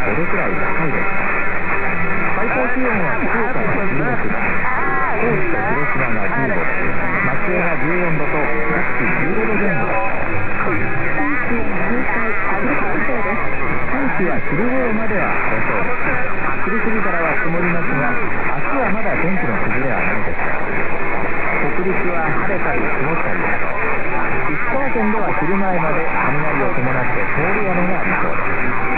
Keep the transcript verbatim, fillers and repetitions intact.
ごどくらい高いです。最高気温は福岡がじゅうろくど、高知と広島がじゅうど、松江がじゅうよんどと各地じゅうごどぜん後です。近畿は昼頃までは晴れそうです。昼過ぎからは曇りますが、明日はまだ天気の崩れはないでしょう。北陸は晴れたり曇ったりでしょう。石川県では昼前まで雷を伴って通り雨がありそうです。